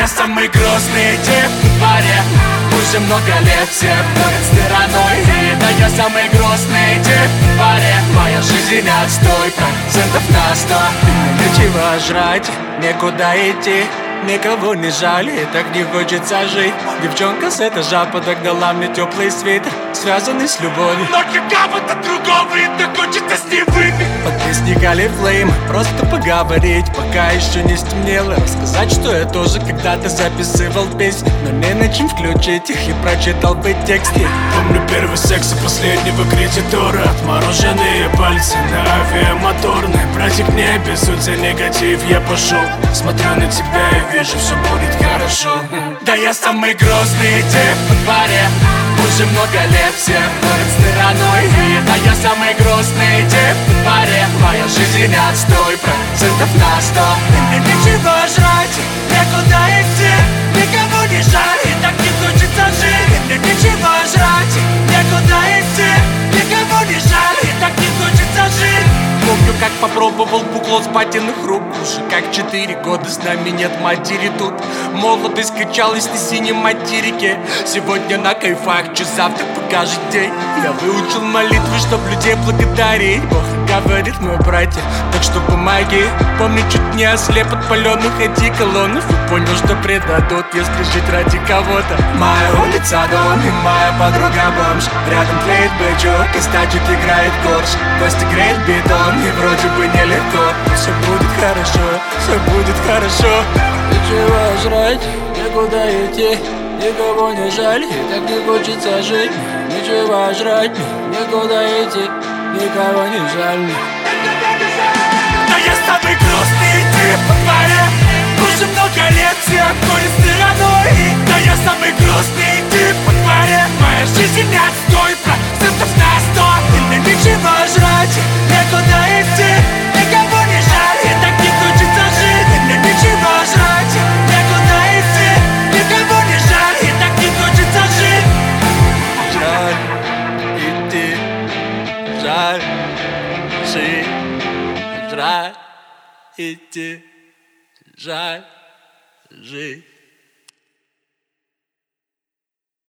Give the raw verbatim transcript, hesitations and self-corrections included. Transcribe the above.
я самый грустный тип в баре. Уже много лет все обходят стороной. И да, я самый грустный тип в баре. Моя жизнь отстой, процентов на сто. Мне нечего жрать, некуда идти, никого не жаль, и так не хочется жить. Девчонка с этажа подогнала мне теплый свитер, связанный с любовью, но какого-то другого, и так хочется с ней выпить. Подписник Алифлейм, просто поговорить, пока еще не стемнело. Рассказать, что я тоже когда-то записывал песни, но не на чем включить их, и прочитал бы текст. Помню первый секс и последнего кредитора, отмороженные пальцы на авиамоторной. Братик, не обессудь негатив, я пошел. Смотрю на тебя и вижу, все будет хорошо. Да, я самый грустный тип в баре. Уже много лет все ходят стороной. И да, я самый грустный тип в баре. Моя жизнь отстой, процентов на сто. Мне нечего жрать, некуда идти, никого не жаль, и так не хочется жить. Мне нечего жрать, некуда идти, никого не жаль, и так не хочется жить. Помню, как попробовал бухло с батиных рук. Уже как четыре года с нами нет матери тут. Молодость качалась на синем материке. Сегодня на кайфах, что завтра покажет день. Я выучил молитвы, чтоб людей благодарить. Бог говорит, мой братья, так что помоги. Помню, чуть не ослеп от паленых одеколонов. И понял, что предадут, если жить ради кого-то. Моя улица дом и моя подруга бомж. Рядом тлеет бычок и стачек играет корж. Костя греет бетон и вроде бы нелегко. Все будет хорошо, все будет хорошо. Нечего жрать, некуда идти, никого не жаль, и так не хочется жить. Нечего жрать, некуда идти, никого не жаль. Да, я самый грустный тип в баре. Уже много лет все обходят стороной. Да, я самый грустный тип в баре. Моя жизнь отстой, процентов на сто. И мне нечего жрать, некуда идти, никого не жаль, и так не хочется жить. И мне нечего жрать, некуда идти, никого не жаль, и так не хочется жить. Жаль идти, жаль жить, жаль идти, жаль жить.